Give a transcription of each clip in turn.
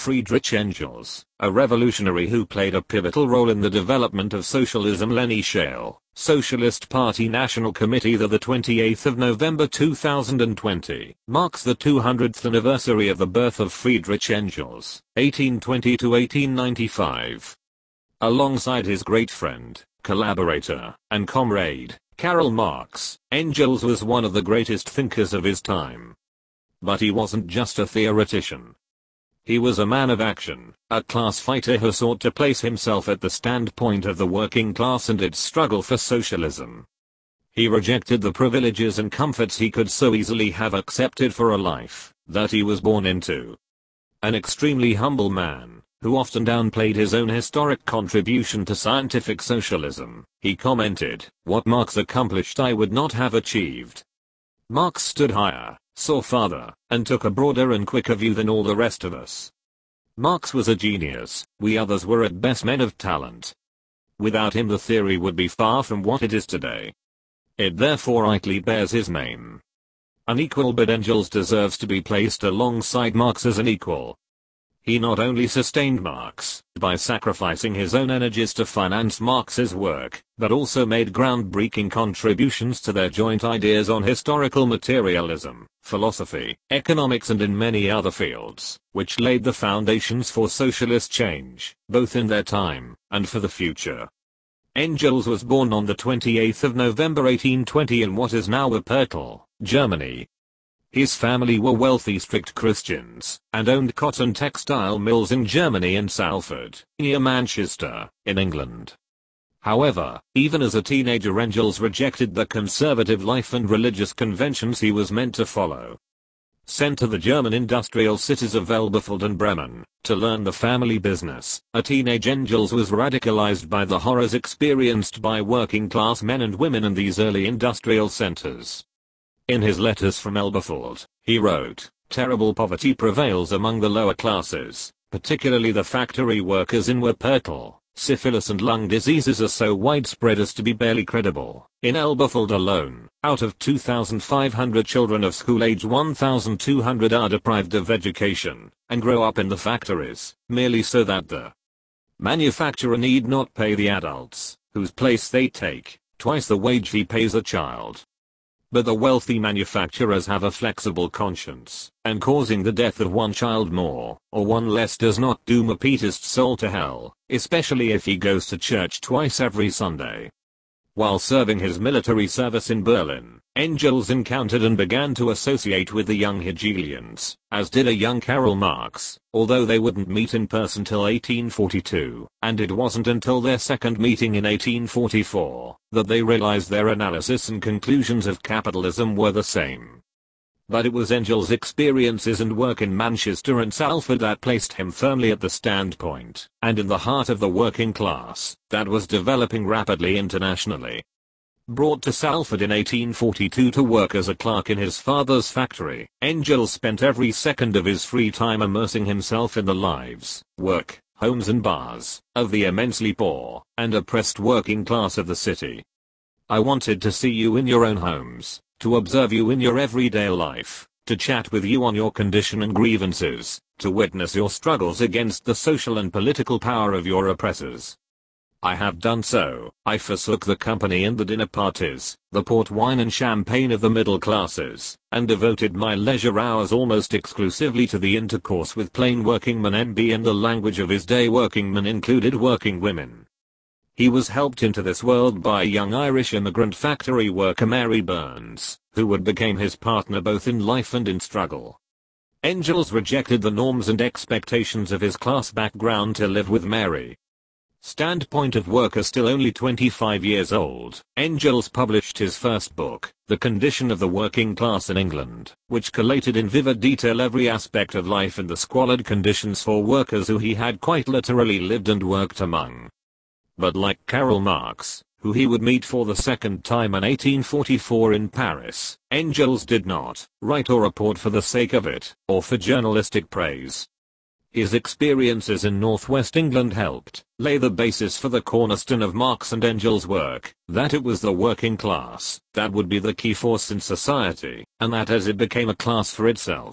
Friedrich Engels, a revolutionary who played a pivotal role in the development of socialism. Lenny Shale, Socialist Party National Committee. The 28th of November 2020 marks the 200th anniversary of the birth of Friedrich Engels, 1820 to 1895. Alongside his great friend, collaborator, and comrade, Karl Marx, Engels was one of the greatest thinkers of his time. But he wasn't just a theoretician. He was a man of action, a class fighter who sought to place himself at the standpoint of the working class and its struggle for socialism. He rejected the privileges and comforts he could so easily have accepted for a life that he was born into. An extremely humble man, who often downplayed his own historic contribution to scientific socialism, he commented, "What Marx accomplished I would not have achieved." Marx stood higher, saw farther, and took a broader and quicker view than all the rest of us. Marx was a genius, we others were at best men of talent. Without him the theory would be far from what it is today. It therefore rightly bears his name. Unequal, but Engels deserves to be placed alongside Marx as an equal. He not only sustained Marx by sacrificing his own energies to finance Marx's work, but also made groundbreaking contributions to their joint ideas on historical materialism, philosophy, economics, and in many other fields, which laid the foundations for socialist change, both in their time and for the future. Engels was born on the 28th of November 1820 in what is now Wuppertal, Germany. His family were wealthy strict Christians, and owned cotton textile mills in Germany and Salford, near Manchester, in England. However, even as a teenager Engels rejected the conservative life and religious conventions he was meant to follow. Sent to the German industrial cities of Elberfeld and Bremen, to learn the family business, a teenage Engels was radicalized by the horrors experienced by working class men and women in these early industrial centers. In his letters from Elberfeld, he wrote, "Terrible poverty prevails among the lower classes, particularly the factory workers in Wuppertal. Syphilis and lung diseases are so widespread as to be barely credible. In Elberfeld alone, out of 2,500 children of school age 1,200 are deprived of education, and grow up in the factories, merely so that the manufacturer need not pay the adults, whose place they take, twice the wage he pays a child. But the wealthy manufacturers have a flexible conscience, and causing the death of one child more, or one less does not doom a pietist soul to hell, especially if he goes to church twice every Sunday." While serving his military service in Berlin, Engels encountered and began to associate with the young Hegelians, as did a young Karl Marx, although they wouldn't meet in person till 1842, and it wasn't until their second meeting in 1844 that they realized their analysis and conclusions of capitalism were the same. But it was Engels' experiences and work in Manchester and Salford that placed him firmly at the standpoint, and in the heart of the working class, that was developing rapidly internationally. Brought to Salford in 1842 to work as a clerk in his father's factory, Engels spent every second of his free time immersing himself in the lives, work, homes and bars, of the immensely poor and oppressed working class of the city. "I wanted to see you in your own homes, to observe you in your everyday life, to chat with you on your condition and grievances, to witness your struggles against the social and political power of your oppressors. I have done so. I forsook the company and the dinner parties, the port wine and champagne of the middle classes, and devoted my leisure hours almost exclusively to the intercourse with plain working men." NB in the language of his day, working men included working women. He was helped into this world by a young Irish immigrant factory worker, Mary Burns, who would become his partner both in life and in struggle. Engels rejected the norms and expectations of his class background to live with Mary. Standpoint of worker still only 25 years old, Engels published his first book, The Condition of the Working Class in England, which collated in vivid detail every aspect of life and the squalid conditions for workers who he had quite literally lived and worked among. But like Karl Marx, who he would meet for the second time in 1844 in Paris, Engels did not write or report for the sake of it, or for journalistic praise. His experiences in Northwest England helped lay the basis for the cornerstone of Marx and Engels' work, that it was the working class that would be the key force in society, and that as it became a class for itself,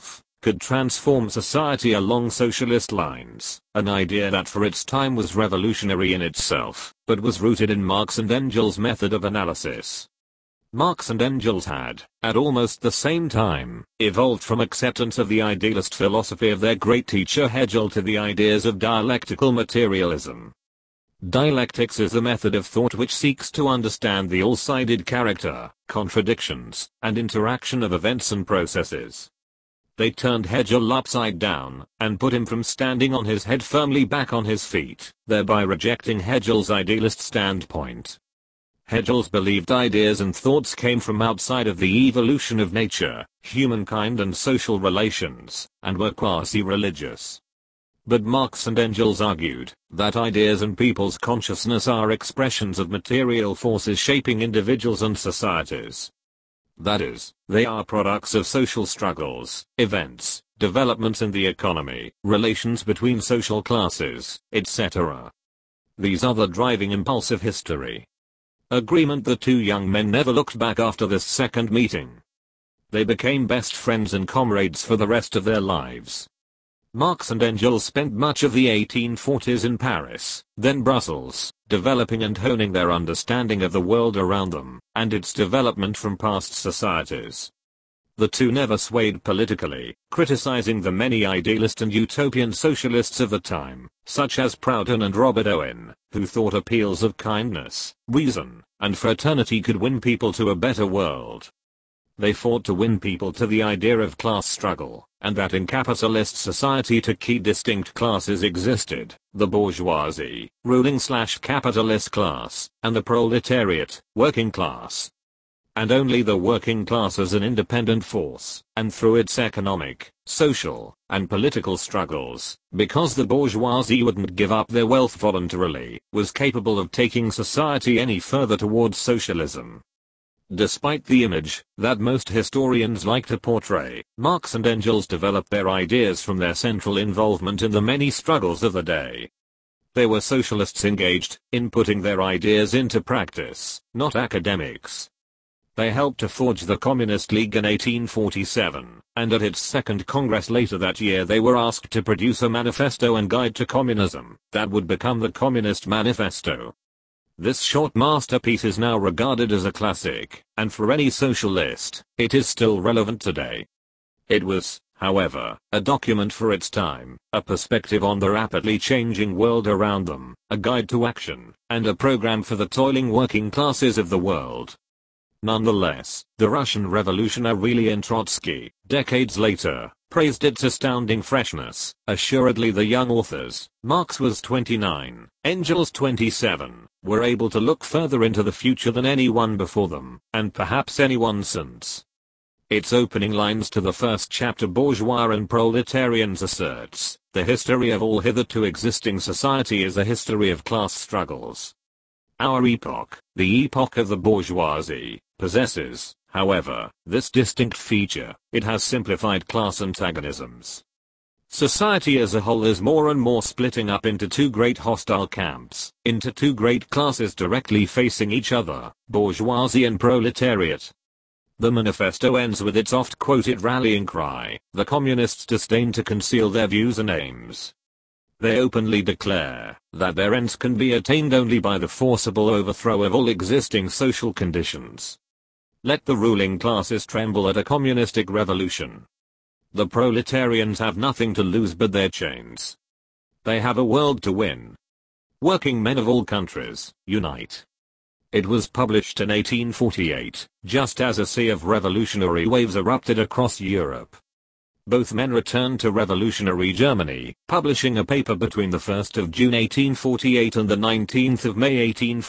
could transform society along socialist lines, an idea that for its time was revolutionary in itself, but was rooted in Marx and Engels' method of analysis. Marx and Engels had, at almost the same time, evolved from acceptance of the idealist philosophy of their great teacher Hegel to the ideas of dialectical materialism. Dialectics is the method of thought which seeks to understand the all-sided character, contradictions, and interaction of events and processes. They turned Hegel upside down, and put him from standing on his head firmly back on his feet, thereby rejecting Hegel's idealist standpoint. Hegel's believed ideas and thoughts came from outside of the evolution of nature, humankind and social relations, and were quasi-religious. But Marx and Engels argued that ideas and people's consciousness are expressions of material forces shaping individuals and societies. That is, they are products of social struggles, events, developments in the economy, relations between social classes, etc. These are the driving impulse of history. Agreement. The two young men never looked back after this second meeting. They became best friends and comrades for the rest of their lives. Marx and Engels spent much of the 1840s in Paris, then Brussels, developing and honing their understanding of the world around them, and its development from past societies. The two never swayed politically, criticizing the many idealist and utopian socialists of the time, such as Proudhon and Robert Owen, who thought appeals of kindness, reason, and fraternity could win people to a better world. They fought to win people to the idea of class struggle, and that in capitalist society two key distinct classes existed, the bourgeoisie, ruling/capitalist class, and the proletariat, working class. And only the working class as an independent force, and through its economic, social, and political struggles, because the bourgeoisie wouldn't give up their wealth voluntarily, was capable of taking society any further towards socialism. Despite the image that most historians like to portray, Marx and Engels developed their ideas from their central involvement in the many struggles of the day. They were socialists engaged in putting their ideas into practice, not academics. They helped to forge the Communist League in 1847, and at its second Congress later that year they were asked to produce a manifesto and guide to communism that would become the Communist Manifesto. This short masterpiece is now regarded as a classic, and for any socialist, it is still relevant today. It was, however, a document for its time, a perspective on the rapidly changing world around them, a guide to action, and a program for the toiling working classes of the world. Nonetheless, the Russian revolutionary Leon Trotsky, decades later, praised its astounding freshness. Assuredly the young authors, Marx was 29, Engels 27, were able to look further into the future than anyone before them, and perhaps anyone since. Its opening lines to the first chapter Bourgeois and Proletarians asserts, the history of all hitherto existing society is a history of class struggles. Our epoch, the epoch of the bourgeoisie, possesses, however, this distinct feature: it has simplified class antagonisms. Society as a whole is more and more splitting up into two great hostile camps, into two great classes directly facing each other, bourgeoisie and proletariat. The manifesto ends with its oft-quoted rallying cry: the communists disdain to conceal their views and aims. They openly declare that their ends can be attained only by the forcible overthrow of all existing social conditions. Let the ruling classes tremble at a communistic revolution. The proletarians have nothing to lose but their chains. They have a world to win. Working men of all countries, unite. It was published in 1848, just as a sea of revolutionary waves erupted across Europe. Both men returned to revolutionary Germany, publishing a paper between the 1st of June 1848 and the 19th of May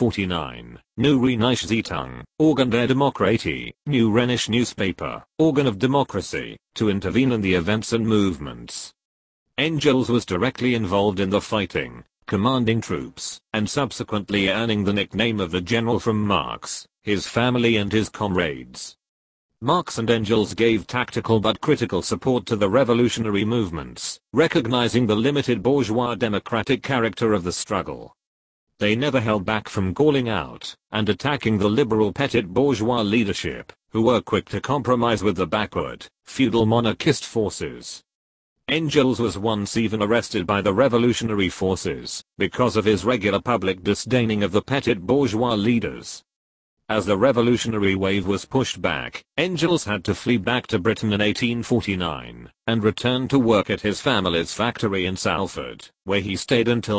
1849, Neue Rheinische Zeitung, Organ der Demokratie, New Rhenish newspaper, organ of democracy, to intervene in the events and movements. Engels was directly involved in the fighting, commanding troops, and subsequently earning the nickname of the General from Marx, his family and his comrades. Marx and Engels gave tactical but critical support to the revolutionary movements, recognizing the limited bourgeois democratic character of the struggle. They never held back from calling out and attacking the liberal petit bourgeois leadership, who were quick to compromise with the backward, feudal monarchist forces. Engels was once even arrested by the revolutionary forces because of his regular public disdaining of the petit bourgeois leaders. As the revolutionary wave was pushed back, Engels had to flee back to Britain in 1849 and return to work at his family's factory in Salford, where he stayed until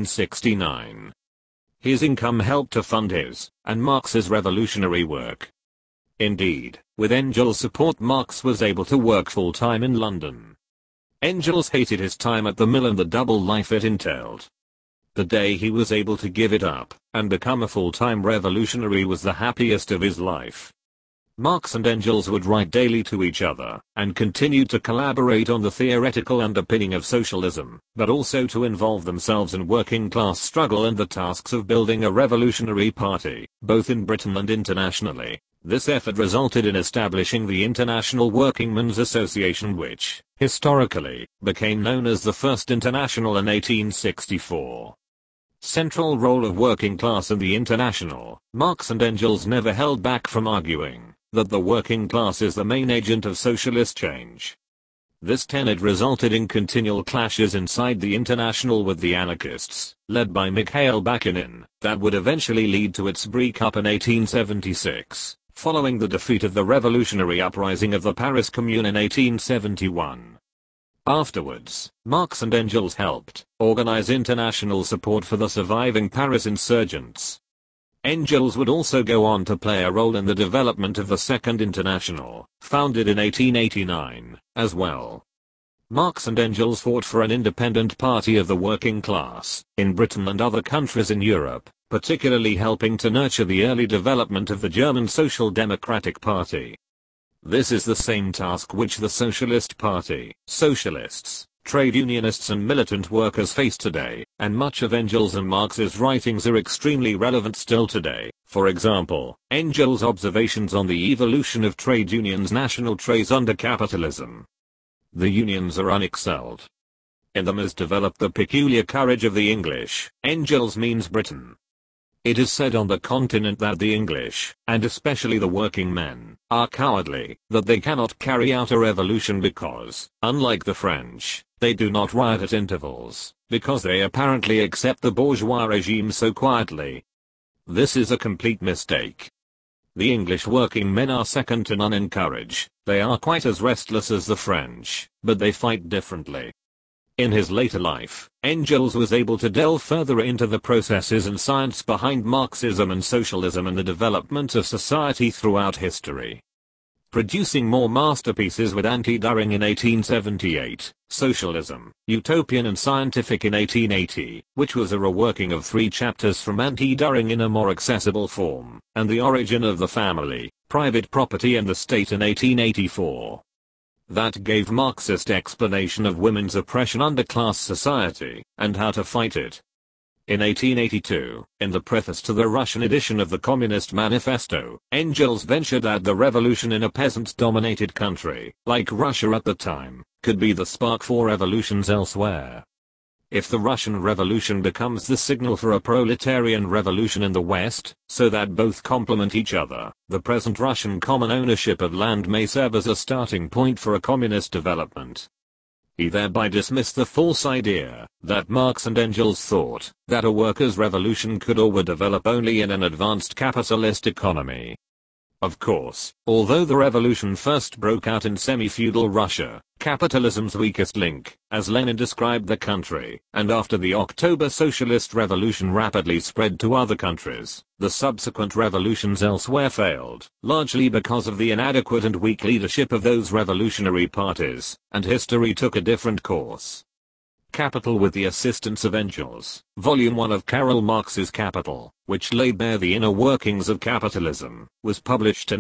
1869. His income helped to fund his and Marx's revolutionary work. Indeed, with Engels' support, Marx was able to work full-time in London. Engels hated his time at the mill and the double life it entailed. The day he was able to give it up and become a full-time revolutionary was the happiest of his life. Marx and Engels would write daily to each other and continued to collaborate on the theoretical underpinning of socialism, but also to involve themselves in working-class struggle and the tasks of building a revolutionary party, both in Britain and internationally. This effort resulted in establishing the International Workingmen's Association, which, historically, became known as the First International in 1864. Central role of working class in the International. Marx and Engels never held back from arguing that the working class is the main agent of socialist change. This tenet resulted in continual clashes inside the International with the anarchists, led by Mikhail Bakunin, that would eventually lead to its breakup in 1876. Following the defeat of the revolutionary uprising of the Paris Commune in 1871. Afterwards, Marx and Engels helped organize international support for the surviving Paris insurgents. Engels would also go on to play a role in the development of the Second International, founded in 1889, as well. Marx and Engels fought for an independent party of the working class in Britain and other countries in Europe, particularly helping to nurture the early development of the German Social Democratic Party. This is the same task which the Socialist Party, socialists, trade unionists and militant workers face today, and much of Engels and Marx's writings are extremely relevant still today. For example, Engels' observations on the evolution of trade unions' national traits under capitalism. The unions are unexcelled. In them is developed the peculiar courage of the English. Engels means Britain. It is said on the continent that the English, and especially the working men, are cowardly, that they cannot carry out a revolution because, unlike the French, they do not riot at intervals, because they apparently accept the bourgeois regime so quietly. This is a complete mistake. The English working men are second to none in courage. They are quite as restless as the French, but they fight differently. In his later life, Engels was able to delve further into the processes and science behind Marxism and socialism and the development of society throughout history. Producing more masterpieces with Anti-Düring in 1878, Socialism, Utopian and Scientific in 1880, which was a reworking of 3 chapters from Anti-Düring in a more accessible form, and The Origin of the Family, Private Property and the State in 1884. That gave Marxist explanation of women's oppression under class society, and how to fight it. In 1882, in the preface to the Russian edition of the Communist Manifesto, Engels ventured that the revolution in a peasant-dominated country, like Russia at the time, could be the spark for revolutions elsewhere. If the Russian Revolution becomes the signal for a proletarian revolution in the West, so that both complement each other, the present Russian common ownership of land may serve as a starting point for a communist development. He thereby dismissed the false idea that Marx and Engels thought that a workers' revolution could or would develop only in an advanced capitalist economy. Of course, although the revolution first broke out in semi-feudal Russia, capitalism's weakest link, as Lenin described the country, and after the October Socialist Revolution rapidly spread to other countries, the subsequent revolutions elsewhere failed, largely because of the inadequate and weak leadership of those revolutionary parties, and history took a different course. Capital with the assistance of Engels, Volume 1 of Karl Marx's Capital, which laid bare the inner workings of capitalism, was published in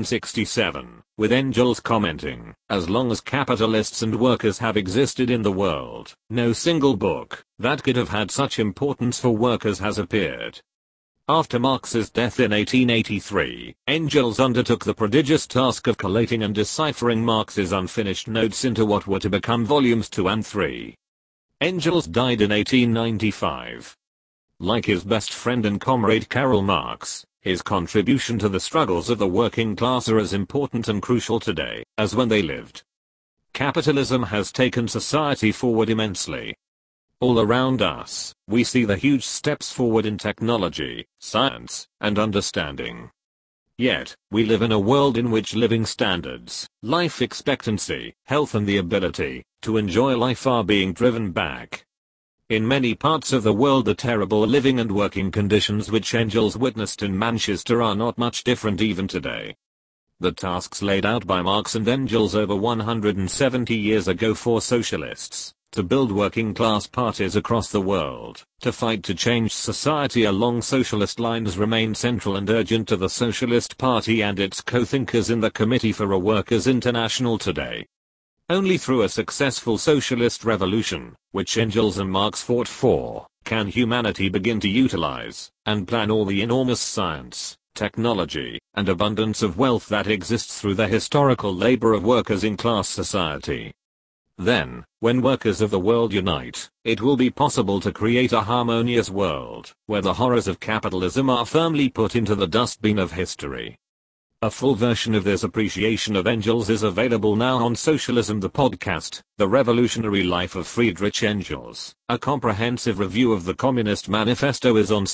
1867, with Engels commenting, "As long as capitalists and workers have existed in the world, no single book that could have had such importance for workers has appeared." After Marx's death in 1883, Engels undertook the prodigious task of collating and deciphering Marx's unfinished notes into what were to become volumes 2 and 3. Engels died in 1895. Like his best friend and comrade Karl Marx, His contribution to the struggles of the working class are as important and crucial today as when they lived. Capitalism has taken society forward immensely. All around us, we see the huge steps forward in technology, science, and understanding. Yet, we live in a world in which living standards, life expectancy, health and the ability to enjoy life are being driven back. In many parts of the world, the terrible living and working conditions which Engels witnessed in Manchester are not much different even today. The tasks laid out by Marx and Engels over 170 years ago for socialists, to build working class parties across the world, to fight to change society along socialist lines, remain central and urgent to the Socialist Party and its co-thinkers in the Committee for a Workers' International today. Only through a successful socialist revolution, which Engels and Marx fought for, can humanity begin to utilize and plan all the enormous science, technology, and abundance of wealth that exists through the historical labor of workers in class society. Then, when workers of the world unite, it will be possible to create a harmonious world, where the horrors of capitalism are firmly put into the dustbin of history. A full version of this appreciation of Engels is available now on Socialism the Podcast, The Revolutionary Life of Friedrich Engels. A comprehensive review of the Communist Manifesto is on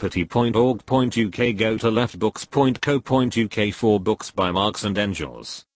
socialistparty.org.uk. Go to leftbooks.co.uk for books by Marx and Engels.